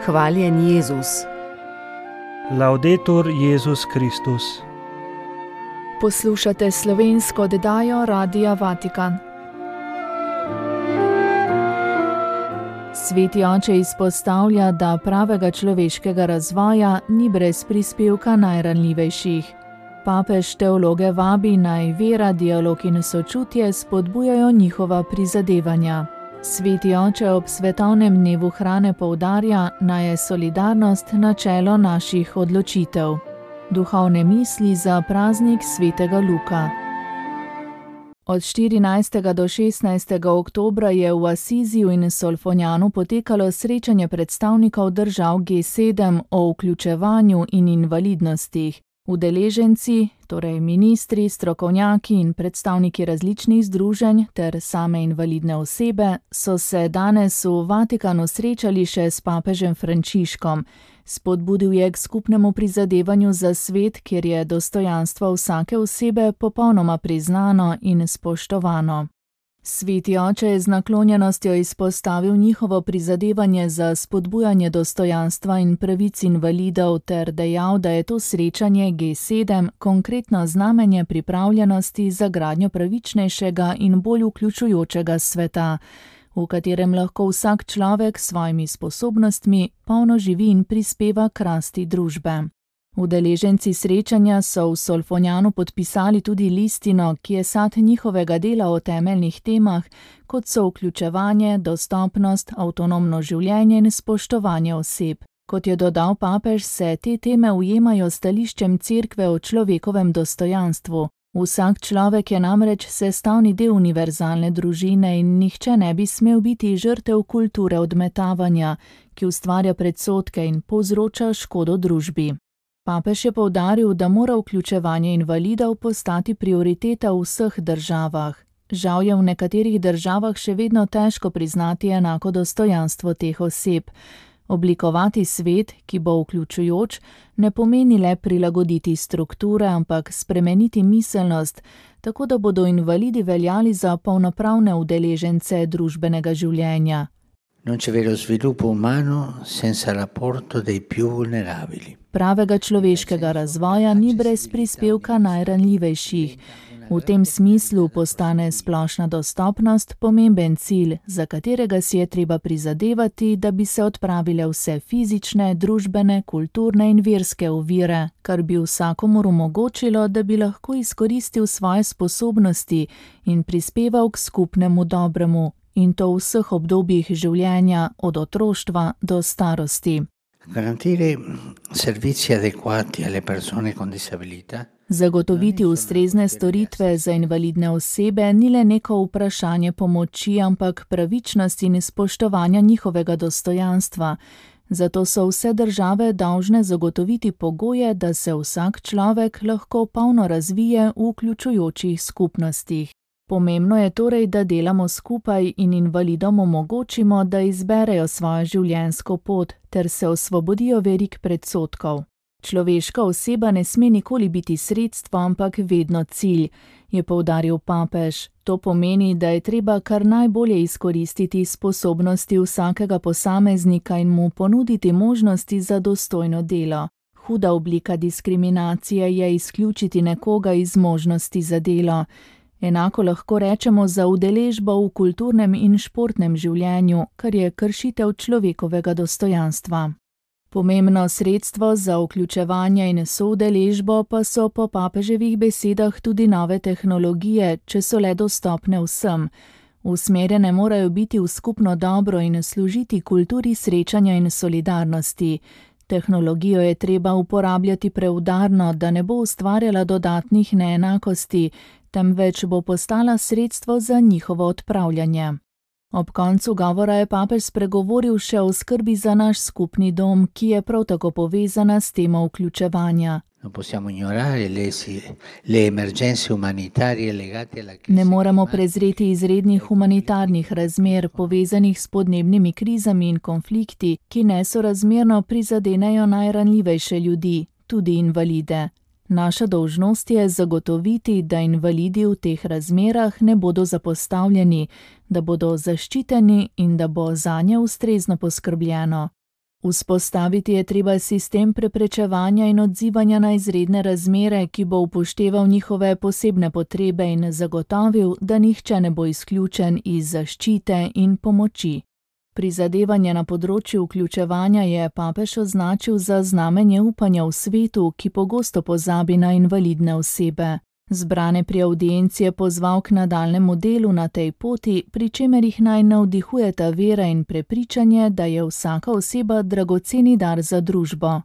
Hvaljen Jezus. Laudetur Jezus Kristus. Poslušate slovensko oddajo Radia Vatikan. Sveti oče izpostavlja, da pravega človeškega razvoja ni brez prispevka najranljivejših. Papež teologe vabi, naj vera, dialog in sočutje spodbujajo njihova prizadevanja. Sveti oče ob svetovnem dnevu hrane poudarja, naj je solidarnost načelo naših odločitev. Duhovne misli za praznik svetega Luka. Od 14. do 16. oktobra je v Asiziju in Solfonjanu potekalo srečanje predstavnikov držav G7 o vključevanju in invalidnostih. Udeleženci, torej ministri, strokovnjaki in predstavniki različnih združenj ter same invalidne osebe, so se danes v Vatikanu srečali še s papežem Frančiškom. Spodbudil je k skupnemu prizadevanju za svet, kjer je dostojanstvo vsake osebe popolnoma priznano in spoštovano. Sveti oče je z naklonjenostjo izpostavil njihovo prizadevanje za spodbujanje dostojanstva in pravic invalidov ter dejal, da je to srečanje G7 konkretno znamenje pripravljenosti za gradnjo pravičnejšega in bolj vključujočega sveta, v katerem lahko vsak človek s svojimi sposobnostmi polno živi in prispeva k rasti družbe. Udeleženci srečanja so v Solfonjanu podpisali tudi listino, ki je sad njihovega dela o temeljnih temah, kot so vključevanje, dostopnost, avtonomno življenje in spoštovanje oseb. Kot je dodal papež, se te teme ujemajo stališčem Cerkve o človekovem dostojanstvu. Vsak človek je namreč sestavni del univerzalne družine in nihče ne bi smel biti žrtev kulture odmetavanja, ki ustvarja predsodke in povzroča škodo družbi. Papež je poudaril, da mora vključevanje invalidov postati prioriteta v vseh državah. Žal je v nekaterih državah še vedno težko priznati enako dostojanstvo teh oseb. Oblikovati svet, ki bo vključujoč, ne pomeni le prilagoditi strukture, ampak spremeniti miselnost, tako da bodo invalidi veljali za polnopravne udeležence družbenega življenja. Non c'è vero sviluppo umano senza l'apporto dei più vulnerabili. Pravega človeškega razvoja ni brez prispevka najranljivejših. V tem smislu postane splošna dostopnost pomemben cilj, za katerega si je treba prizadevati, da bi se odpravile vse fizične, družbene, kulturne in verske ovire, kar bi vsakomur omogočilo, da bi lahko izkoristil svoje sposobnosti in prispeval k skupnemu dobremu, in to v vseh obdobjih življenja, od otroštva do starosti. Garantire servizi adeguati alle persone con disabilità. Zagotoviti ustrezne storitve za invalidne osebe ni le neko vprašanje pomoči, ampak pravičnost in spoštovanja njihovega dostojanstva. Zato so vse države dolžne zagotoviti pogoje, da se vsak človek lahko polno razvije v vključujočih skupnostih. Pomembno je torej, da delamo skupaj in invalidom omogočimo, da izberejo svojo življenjsko pot ter se osvobodijo verig predsodkov. Človeška oseba ne sme nikoli biti sredstvo, ampak vedno cilj, je poudaril papež. To pomeni, da je treba kar najbolje izkoristiti sposobnosti vsakega posameznika in mu ponuditi možnosti za dostojno delo. Huda oblika diskriminacije je izključiti nekoga iz možnosti za delo. Enako lahko rečemo za udeležbo v kulturnem in športnem življenju, kar je kršitev človekovega dostojanstva. Pomembno sredstvo za vključevanje in soudeležbo pa so po papeževih besedah tudi nove tehnologije, če so le dostopne vsem. Usmerjene morajo biti v skupno dobro in služiti kulturi srečanja in solidarnosti. Tehnologijo je treba uporabljati preudarno, da ne bo ustvarjala dodatnih neenakosti, temveč bo postala sredstvo za njihovo odpravljanje. Ob koncu govora je papež spregovoril še o skrbi za naš skupni dom, ki je prav tako povezana s temo vključevanja. Ne moremo prezreti izrednih humanitarnih razmer, povezanih s podnebnimi krizami in konflikti, ki nesorazmerno prizadenejo najranljivejše ljudi, tudi invalide. Naša dolžnost je zagotoviti, da invalidi v teh razmerah ne bodo zapostavljeni, da bodo zaščiteni in da bo zanje ustrezno poskrbljeno. Vzpostaviti je treba sistem preprečevanja in odzivanja na izredne razmere, ki bo upošteval njihove posebne potrebe in zagotovil, da nihče ne bo izključen iz zaščite in pomoči. Prizadevanje na področju vključevanja je papež označil za znamenje upanja v svetu, ki pogosto pozabi na invalidne osebe. Zbrane pri avdienci je pozval k nadaljnjemu delu na tej poti, pri čemer jih naj navdihujeta vera in prepričanje, da je vsaka oseba dragoceni dar za družbo.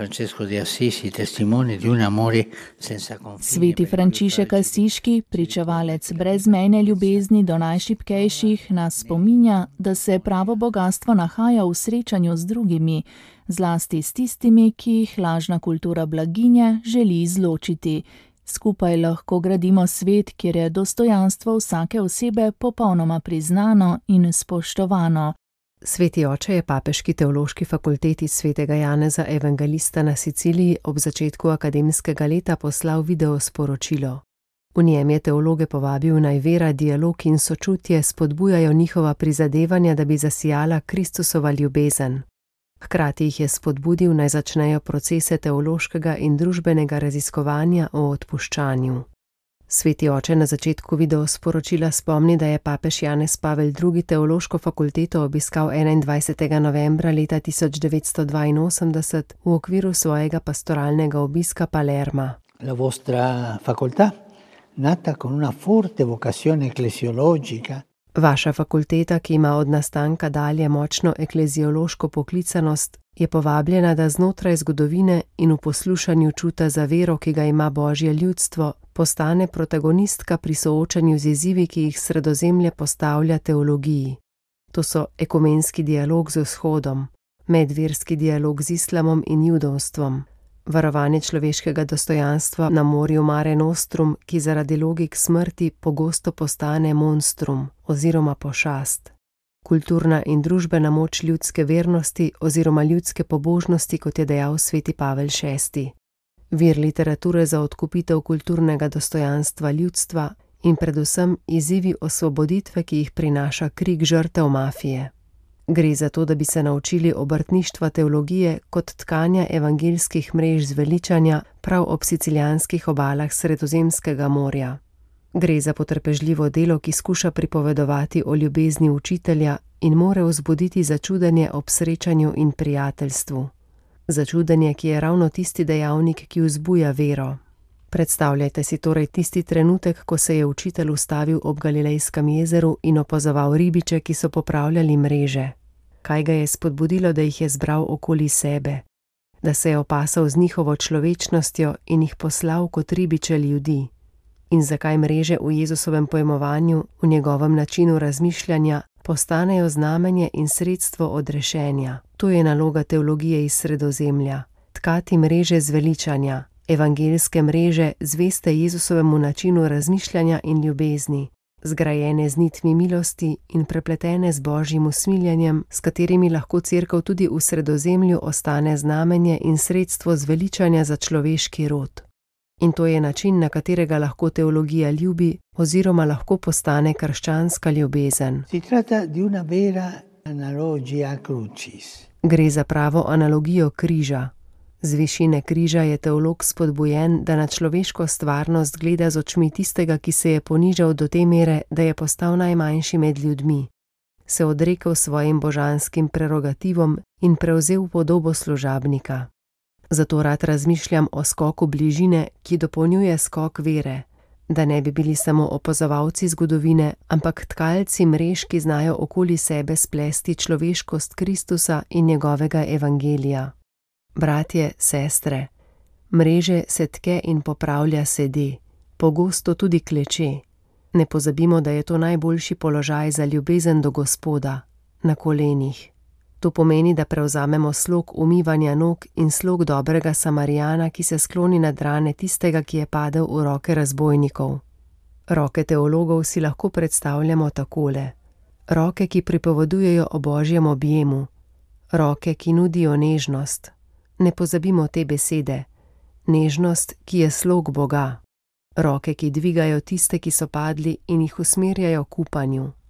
Sveti Frančišek Asiški, pričevalec brezmejne ljubezni do najšibkejših, nas spominja, da se pravo bogastvo nahaja v srečanju z drugimi, zlasti s tistimi, ki jih lažna kultura blaginje želi izločiti. Skupaj lahko gradimo svet, kjer je dostojanstvo vsake osebe popolnoma priznano in spoštovano. Sveti oče je papeški teološki fakulteti svetega Janeza Evangelista na Siciliji ob začetku akademskega leta poslal video sporočilo. V njem je teologe povabil, naj vera, dialog in sočutje spodbujajo njihova prizadevanja, da bi zasijala Kristusova ljubezen. Hkrati jih je spodbudil, naj začnejo procese teološkega in družbenega raziskovanja o odpuščanju. Sveti oče na začetku video sporočila spomni, da je papež Janez Pavel II. Teološko fakulteto obiskal 21. novembra leta 1982 v okviru svojega pastoralnega obiska Palerma. La vostra facoltà, nata con una forte vocazione ecclesiologica, Vaša fakulteta, ki ima od nastanka dalje močno ekleziološko poklicanost, je povabljena, da znotraj zgodovine in v poslušanju čuta za vero, ki ga ima Božje ljudstvo, postane protagonistka pri soočanju z izzivi, ki jih Sredozemlje postavlja teologiji. To so ekumenski dialog z vzhodom, medverski dialog z islamom in judovstvom, varovanje človeškega dostojanstva na morju Mare Nostrum, ki zaradi logik smrti pogosto postane monstrum oziroma pošast. Kulturna in družbena moč ljudske vernosti oziroma ljudske pobožnosti, kot je dejal sveti Pavel VI. Vir literature za odkupitev kulturnega dostojanstva ljudstva in predvsem izzivi osvoboditve, ki jih prinaša krik žrtev mafije. Gre za to, da bi se naučili obrtništva teologije kot tkanja evangeljskih mrež zveličanja prav ob sicilijanskih obalah Sredozemskega morja. Gre za potrpežljivo delo, ki skuša pripovedovati o ljubezni učitelja in more vzbuditi začudenje ob srečanju in prijateljstvu. Začudenje, ki je ravno tisti dejavnik, ki vzbuja vero. Predstavljajte si torej tisti trenutek, ko se je učitelj ustavil ob Galilejskem jezeru in opazoval ribiče, ki so popravljali mreže. Kaj ga je spodbudilo, da jih je zbral okoli sebe, da se je opasal z njihovo človečnostjo in jih poslal kot ribiče ljudi. In zakaj mreže v Jezusovem pojmovanju, v njegovem načinu razmišljanja, postanejo znamenje in sredstvo odrešenja. To je naloga teologije iz Sredozemlja. Tkati mreže zveličanja, evangeljske mreže zveste Jezusovemu načinu razmišljanja in ljubezni, zgrajene z nitmi milosti in prepletene z Božjim usmiljenjem, s katerimi lahko Cerkev tudi v Sredozemlju ostane znamenje in sredstvo zveličanja za človeški rod. In to je način, na katerega lahko teologija ljubi oziroma lahko postane krščanska ljubezen. Si tratta di una vera analogia crucis. Gre za pravo analogijo križa. Z višine križa je teolog spodbujen, da na človeško stvarnost gleda z očmi tistega, ki se je ponižal do te mere, da je postal najmanjši med ljudmi, se odrekel svojim božanskim prerogativom in prevzel podobo služabnika. Zato rad razmišljam o skoku bližine, ki dopolnjuje skok vere, da ne bi bili samo opazovalci zgodovine, ampak tkalci mrež, ki znajo okoli sebe splesti človeškost Kristusa in njegovega evangelija. Bratje, sestre, mreže se tke in popravlja sede, pogosto tudi kleče. Ne pozabimo, da je to najboljši položaj za ljubezen do Gospoda, na kolenih. To pomeni, da prevzamemo slog umivanja nog in slog dobrega Samarijana, ki se skloni nad rane tistega, ki je padel v roke razbojnikov. Roke teologov si lahko predstavljamo takole. Roke, ki pripovedujejo o Božjem objemu. Roke, ki nudijo nežnost. Ne pozabimo te besede. Nežnost, ki je slog Boga. Roke, ki dvigajo tiste, ki so padli in jih usmerjajo k upanju.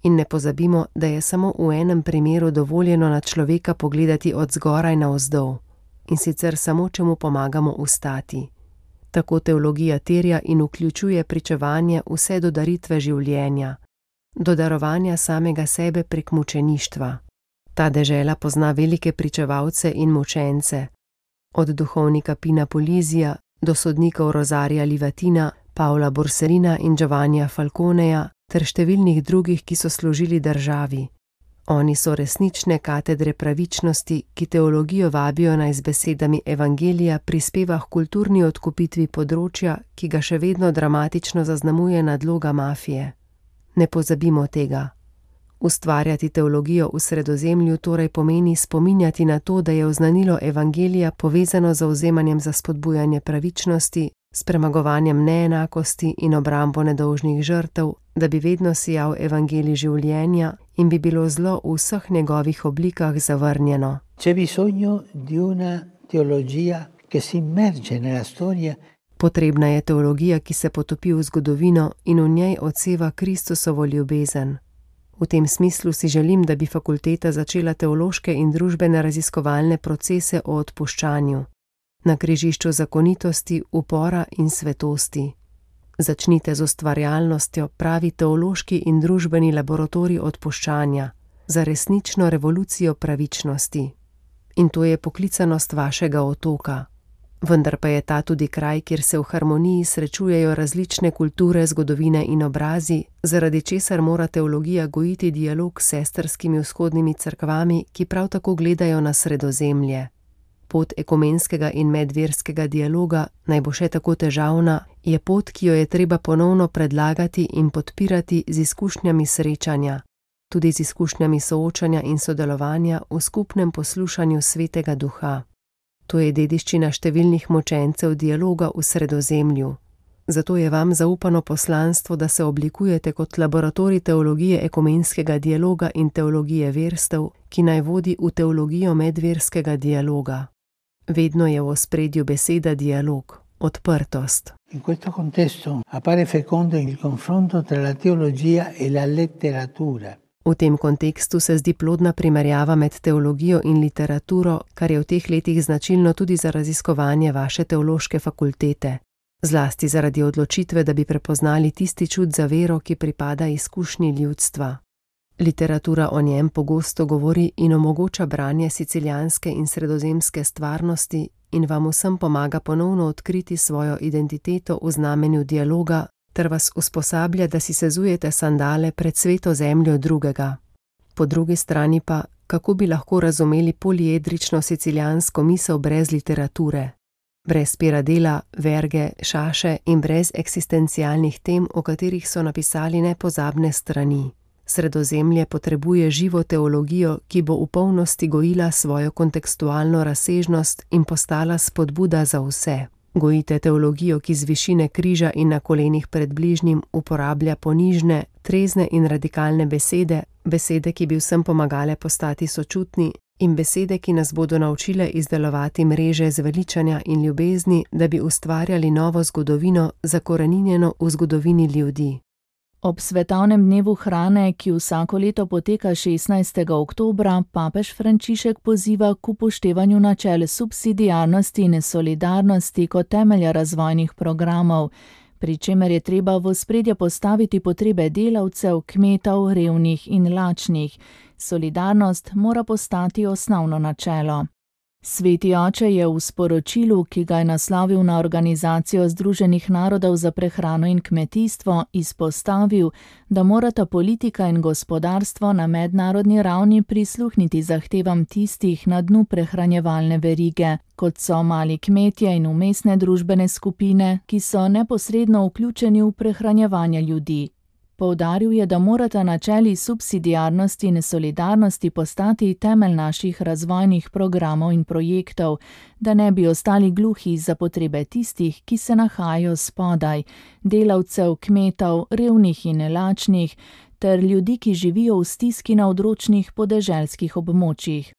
In ne pozabimo, da je samo v enem primeru dovoljeno na človeka pogledati od zgoraj navzdol, in sicer samo, če mu pomagamo vstati. Tako teologija terja in vključuje pričevanje vse do daritve življenja, do darovanja samega sebe prek mučeništva. Ta dežela pozna velike pričevalce in mučence, od duhovnika Pina Polizija do sodnikov Rozarija Livatina, Pavla Borserina in Giovannija Falconeja ter številnih drugih, ki so služili državi. Oni so resnične katedre pravičnosti, ki teologijo vabijo naj z besedami evangelija prispeva k kulturni odkupitvi področja, ki ga še vedno dramatično zaznamuje nadloga mafije. Ne pozabimo tega. Ustvarjati teologijo v Sredozemlju torej pomeni spominjati na to, da je oznanilo evangelija povezano z zavzemanjem za spodbujanje pravičnosti, s premagovanjem neenakosti in obrambo nedolžnih žrtev, da bi vedno sijal evangelij življenja in bi bilo zlo v vseh njegovih oblikah zavrnjeno. C'è bisogno di una teologia che si immerge nella storia. Potrebna je teologija, ki se potopi v zgodovino in v njej odseva Kristusovo ljubezen. V tem smislu si želim, da bi fakulteta začela teološke in družbene raziskovalne procese o odpuščanju, na križišču zakonitosti, upora in svetosti. Začnite z ustvarjalnostjo, pravi teološki in družbeni laboratorij odpuščanja, za resnično revolucijo pravičnosti. In to je poklicanost vašega otoka. Vendar pa je ta tudi kraj, kjer se v harmoniji srečujejo različne kulture, zgodovine in obrazi, zaradi česar mora teologija gojiti dialog s sestrskimi vzhodnimi cerkvami, ki prav tako gledajo na Sredozemlje. Pot ekumenskega in medverskega dialoga, naj bo še tako težavna, je pot, ki jo je treba ponovno predlagati in podpirati z izkušnjami srečanja, tudi z izkušnjami soočanja in sodelovanja v skupnem poslušanju Svetega Duha. To je dediščina številnih mučencev dialoga v Sredozemlju. Zato je vam zaupano poslanstvo, da se oblikujete kot laboratorij teologije ekumenskega dialoga in teologije verstev, ki naj vodi v teologijo medverskega dialoga. Vedno je v ospredju beseda dialog, odprtost. In questo contesto appare fecondo il confronto tra la teologia e la letteratura. V tem kontekstu se zdi plodna primerjava med teologijo in literaturo, kar je v teh letih značilno tudi za raziskovanje vaše teološke fakultete, zlasti zaradi odločitve, da bi prepoznali tisti čut za vero, ki pripada izkušnji ljudstva. Literatura o njem pogosto govori in omogoča branje sicilijanske in sredozemske stvarnosti in vam vsem pomaga ponovno odkriti svojo identiteto v znamenju dialoga, ter vas usposablja, da si sezujete sandale pred sveto zemljo drugega. Po drugi strani pa, kako bi lahko razumeli poliedrično sicilijansko misel brez literature, brez Piradela, Verge, Šaše in brez eksistencialnih tem, o katerih so napisali nepozabne strani. Sredozemlje potrebuje živo teologijo, ki bo v polnosti gojila svojo kontekstualno razsežnost in postala spodbuda za vse. Gojite teologijo, ki z višine križa in na kolenih pred bližnjim uporablja ponižne, trezne in radikalne besede, besede, ki bi vsem pomagale postati sočutni in besede, ki nas bodo naučile izdelovati mreže zveličanja in ljubezni, da bi ustvarjali novo zgodovino, zakoreninjeno v zgodovini ljudi. Ob svetovnem dnevu hrane, ki vsako leto poteka 16. oktobra, papež Frančišek poziva k upoštevanju načel subsidiarnosti in solidarnosti kot temelja razvojnih programov, pri čemer je treba v ospredje postaviti potrebe delavcev, kmetov, revnih in lačnih. Solidarnost mora postati osnovno načelo. Sveti oče je v sporočilu, ki ga je naslovil na Organizacijo Združenih narodov za prehrano in kmetijstvo, izpostavil, da morata politika in gospodarstvo na mednarodni ravni prisluhniti zahtevam tistih na dnu prehranjevalne verige, kot so mali kmetje in vmesne družbene skupine, ki so neposredno vključeni v prehranjevanje ljudi. Poudaril je, da morata načeli subsidiarnosti in solidarnosti postati temelj naših razvojnih programov in projektov, da ne bi ostali gluhi za potrebe tistih, ki se nahajajo spodaj, delavcev, kmetov, revnih in lačnih, ter ljudi, ki živijo v stiski na odročnih podeželskih območjih.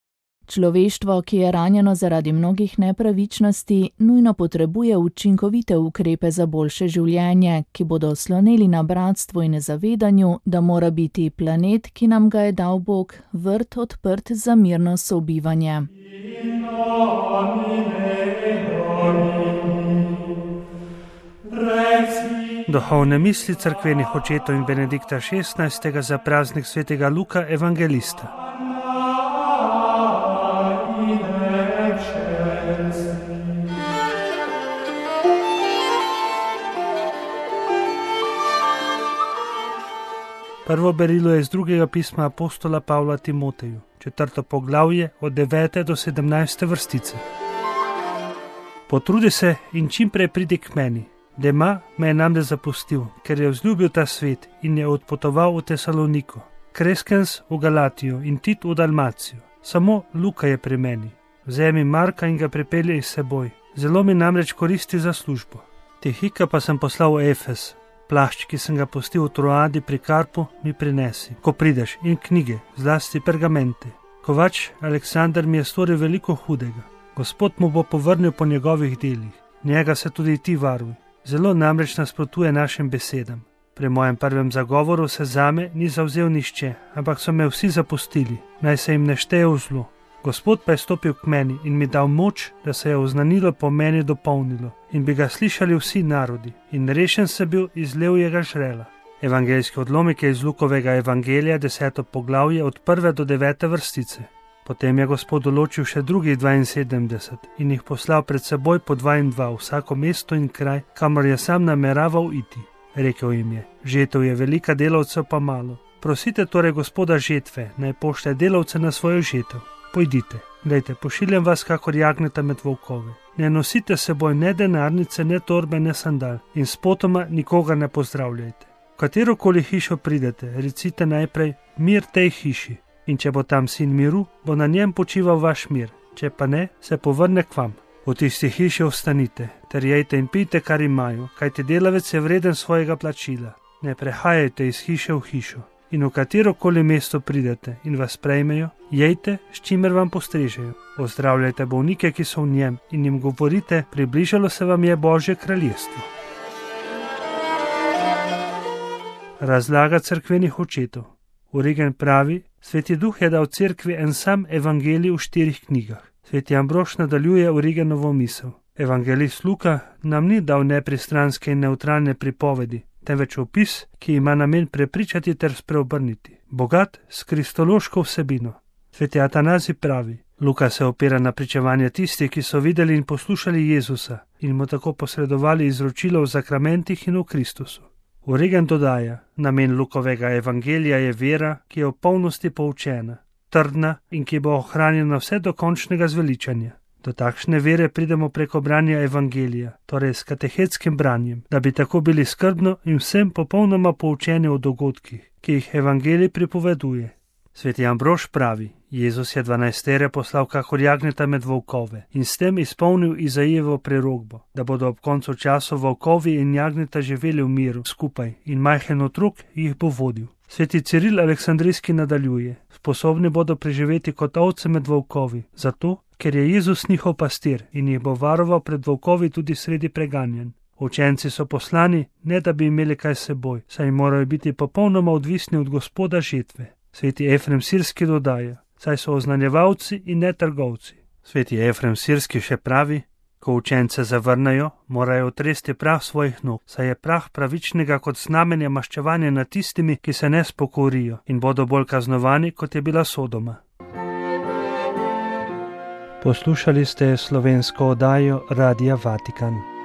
Človeštvo, ki je ranjeno zaradi mnogih nepravičnosti, nujno potrebuje učinkovite ukrepe za boljše življenje, ki bodo sloneli na bratstvu in zavedanju, da mora biti planet, ki nam ga je dal Bog, vrt odprt za mirno sobivanje. Duhovne misli cerkvenih očetov in Benedikta XVI. Za praznik svetega Luka Evangelista. Prvo berilo je iz drugega pisma apostola Pavla Timoteju, 4. poglavje od 9. do 17. vrstice. Potrudi se in čim prej pridi k meni. Dema me je namreč zapustil, ker je vzljubil ta svet in je odpotoval v Tesaloniko, Kreskens v Galatijo in Tit v Dalmacijo. Samo Luka je pri meni. Vzemi Marka in ga pripelji s seboj. Zelo mi namreč koristi za službo. Tihika pa sem poslal v Efes. Plašč, ki sem ga pustil v Troadi pri Karpu, mi prinesi, ko prideš, in knjige, zlasti pergamente. Kovač Aleksandar mi je storil veliko hudega. Gospod mu bo povrnil po njegovih delih. Njega se tudi ti varuj. Zelo namreč nasprotuje našim besedam. Pri mojem prvem zagovoru se zame ni zavzel nišče, ampak so me vsi zapustili, naj se jim ne šteje v zlo. Gospod pa je stopil k meni in mi dal moč, da se je oznanilo po meni dopolnilo in bi ga slišali vsi narodi, in rešen se bil iz levjega žrela. Evangeljski odlomek je iz Lukovega evangelija, 10. poglavje od 1. do 9. vrstice. Potem je Gospod določil še drugih 72 in jih poslal pred seboj po 2 in 2 vsako mesto in kraj, kamor je sam nameraval iti. Rekel jim je: žetev je velika, delavcev pa malo. Prosite torej Gospoda žetve, naj pošlje delavce na svojo žetev. Pojdite, glejte, pošiljam vas kakor jagnjeta med volkove. Ne nosite seboj ne denarnice, ne torbe, ne sandal in spotoma nikoga ne pozdravljajte. V katerokoli hišo pridete, recite najprej: mir tej hiši. In če bo tam sin miru, bo na njem počival vaš mir, če pa ne, se povrne k vam. V tisti hiši ostanite, ter jejte in pijte, kar imajo, kajti delavec je vreden svojega plačila. Ne prehajajte iz hiše v hišo. In v katerokoli mesto pridete in vas prejmejo, jejte, s čimer vam postrežejo. Pozdravljajte bolnike, ki so v njem, in jim govorite: približalo se vam je Božje kraljestvo. Razlaga cerkvenih očetov. Origen pravi: Sveti Duh je dal cerkvi en sam evangelij v 4 knjigah. Sveti Ambrož nadaljuje Origenovo misel. Evangelist Luka nam ni dal nepristranske in nevtralne pripovedi, temveč opis, ki ima namen prepričati ter spreobrniti, bogat s kristološko vsebino. Sveti Atanazij pravi: Luka se opira na pričevanje tistih, ki so videli in poslušali Jezusa in mu tako posredovali izročilo v zakramentih in v Kristusu. Origen dodaja: namen Lukovega evangelija je vera, ki je v polnosti poučena, trdna in ki bo ohranjena vse do končnega zveličanja. Do takšne vere pridemo preko branja evangelija, torej s katehetskim branjem, da bi tako bili skrbno in vsem popolnoma poučeni o dogodkih, ki jih evangelij pripoveduje. Sveti Ambrož pravi: Jezus je 12 poslal kakor jagnjeta med volkove in s tem izpolnil Izaijevo prerokbo, da bodo ob koncu časov volkovi in jagnjeta živeli v miru skupaj in majhen otrok jih bo vodil. Sveti Ciril Aleksandrijski nadaljuje: sposobni bodo preživeti kot ovce med volkovi, zato, ker je Jezus njihov pastir in jih bo varoval pred volkovi tudi sredi preganjanj. Učenci so poslani, ne da bi imeli kaj seboj, saj morajo biti popolnoma odvisni od Gospoda žetve. Sveti Efrem Sirski dodaja: saj so oznanjevalci in ne trgovci. Sveti Efrem Sirski še pravi: ko učence zavrnejo, morajo otresti prah svojih nog, saj je prah pravičnega kot znamenje maščevanja nad tistimi, ki se ne spokorijo in bodo bolj kaznovani, kot je bila Sodoma. Poslušali ste slovensko oddajo Radia Vatikan.